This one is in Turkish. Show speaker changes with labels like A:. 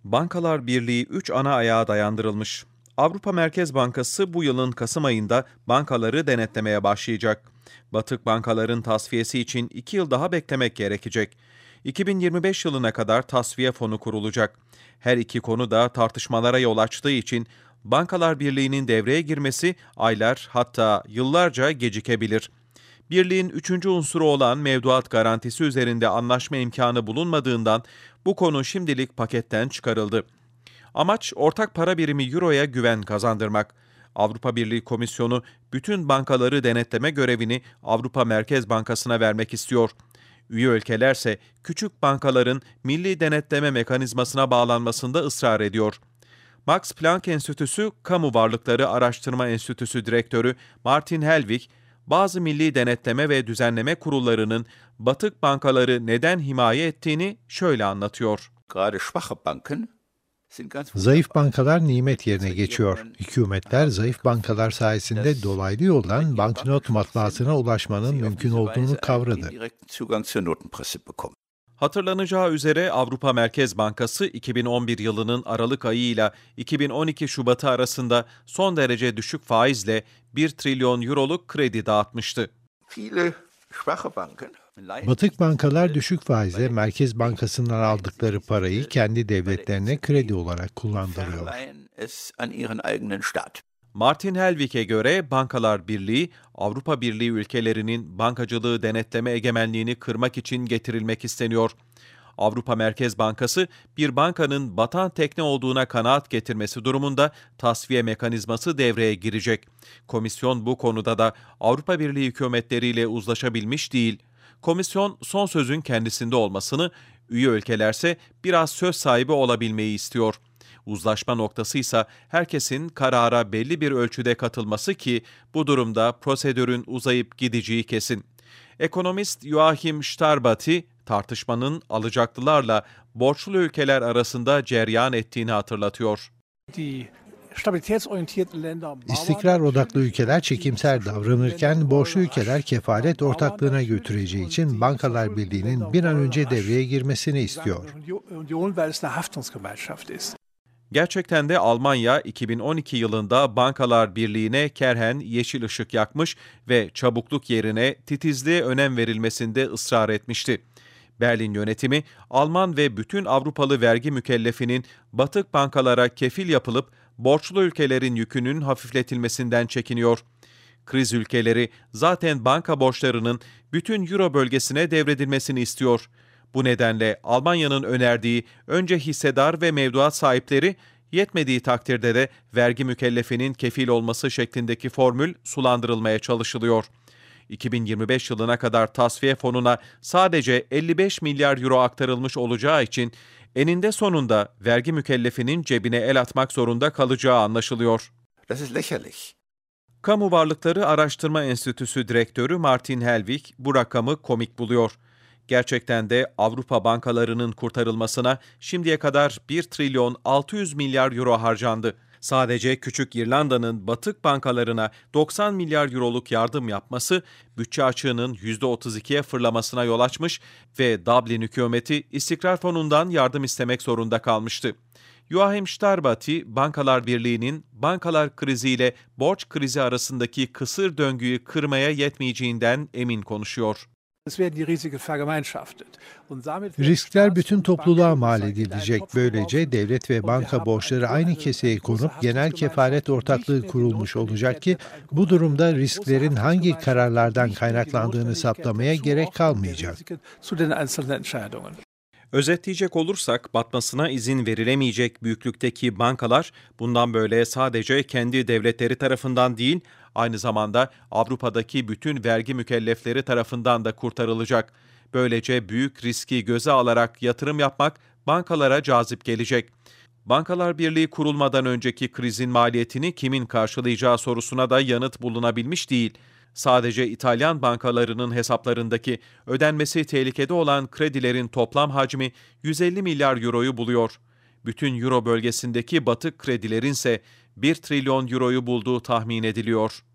A: Bankalar Birliği 3 ana ayağa dayandırılmış. Avrupa Merkez Bankası bu yılın Kasım ayında bankaları denetlemeye başlayacak. Batık bankaların tasfiyesi için 2 yıl daha beklemek gerekecek. 2025 yılına kadar tasfiye fonu kurulacak. Her iki konu da tartışmalara yol açtığı için Bankalar Birliği'nin devreye girmesi aylar hatta yıllarca gecikebilir. Birliğin üçüncü unsuru olan mevduat garantisi üzerinde anlaşma imkanı bulunmadığından bu konu şimdilik paketten çıkarıldı. Amaç ortak para birimi Euro'ya güven kazandırmak. Avrupa Birliği Komisyonu bütün bankaları denetleme görevini Avrupa Merkez Bankası'na vermek istiyor. Üye ülkelerse küçük bankaların milli denetleme mekanizmasına bağlanmasında ısrar ediyor. Max Planck Enstitüsü Kamu Varlıkları Araştırma Enstitüsü Direktörü Martin Hellwig, bazı milli denetleme ve düzenleme kurullarının batık bankaları neden himaye ettiğini şöyle anlatıyor.
B: Zayıf bankalar nimet yerine geçiyor. Hükümetler zayıf bankalar sayesinde dolaylı yoldan banknot matbaasına ulaşmanın mümkün olduğunu kavradı.
A: Hatırlanacağı üzere Avrupa Merkez Bankası 2011 yılının Aralık ayı ile 2012 Şubatı arasında son derece düşük faizle 1 trilyon euroluk kredi dağıtmıştı.
B: Batık bankalar düşük faizle Merkez Bankası'ndan aldıkları parayı kendi devletlerine kredi olarak kullandırıyor.
A: Martin Hellwig'e göre Bankalar Birliği, Avrupa Birliği ülkelerinin bankacılığı denetleme egemenliğini kırmak için getirilmek isteniyor. Avrupa Merkez Bankası, bir bankanın batan tekne olduğuna kanaat getirmesi durumunda tasfiye mekanizması devreye girecek. Komisyon bu konuda da Avrupa Birliği hükümetleriyle uzlaşabilmiş değil. Komisyon son sözün kendisinde olmasını, üye ülkelerse biraz söz sahibi olabilmeyi istiyor. Uzlaşma noktası ise herkesin karara belli bir ölçüde katılması ki bu durumda prosedürün uzayıp gideceği kesin. Ekonomist Joachim Starbati, tartışmanın alacaklılarla borçlu ülkeler arasında cereyan ettiğini hatırlatıyor.
B: İstikrar odaklı ülkeler çekimser davranırken borçlu ülkeler kefalet ortaklığına götüreceği için Bankalar Birliği'nin bir an önce devreye girmesini istiyor.
A: Gerçekten de Almanya 2012 yılında Bankalar Birliği'ne kerhen yeşil ışık yakmış ve çabukluk yerine titizliğe önem verilmesinde ısrar etmişti. Berlin yönetimi, Alman ve bütün Avrupalı vergi mükellefinin batık bankalara kefil yapılıp borçlu ülkelerin yükünün hafifletilmesinden çekiniyor. Kriz ülkeleri zaten banka borçlarının bütün Euro bölgesine devredilmesini istiyor. Bu nedenle Almanya'nın önerdiği önce hissedar ve mevduat sahipleri, yetmediği takdirde de vergi mükellefinin kefil olması şeklindeki formül sulandırılmaya çalışılıyor. 2025 yılına kadar tasfiye fonuna sadece 55 milyar euro aktarılmış olacağı için eninde sonunda vergi mükellefinin cebine el atmak zorunda kalacağı anlaşılıyor. Kamu Varlıkları Araştırma Enstitüsü Direktörü Martin Hellwig bu rakamı komik buluyor. Gerçekten de Avrupa bankalarının kurtarılmasına şimdiye kadar 1 trilyon 600 milyar euro harcandı. Sadece Küçük İrlanda'nın batık bankalarına 90 milyar euroluk yardım yapması bütçe açığının %32'ye fırlamasına yol açmış ve Dublin hükümeti istikrar fonundan yardım istemek zorunda kalmıştı. Joachim Starbati, Bankalar Birliği'nin bankalar kriziyle borç krizi arasındaki kısır döngüyü kırmaya yetmeyeceğinden emin konuşuyor.
B: Riskler bütün topluluğa mal edilecek. Böylece devlet ve banka borçları aynı keseye konup genel kefalet ortaklığı kurulmuş olacak ki bu durumda risklerin hangi kararlardan kaynaklandığını saptamaya gerek kalmayacak.
A: Özetleyecek olursak batmasına izin verilemeyecek büyüklükteki bankalar bundan böyle sadece kendi devletleri tarafından değil, aynı zamanda Avrupa'daki bütün vergi mükellefleri tarafından da kurtarılacak. Böylece büyük riski göze alarak yatırım yapmak bankalara cazip gelecek. Bankalar Birliği kurulmadan önceki krizin maliyetini kimin karşılayacağı sorusuna da yanıt bulunabilmiş değil. Sadece İtalyan bankalarının hesaplarındaki ödenmesi tehlikede olan kredilerin toplam hacmi 150 milyar euroyu buluyor. Bütün Euro bölgesindeki batık kredilerin ise 1 trilyon euroyu bulduğu tahmin ediliyor.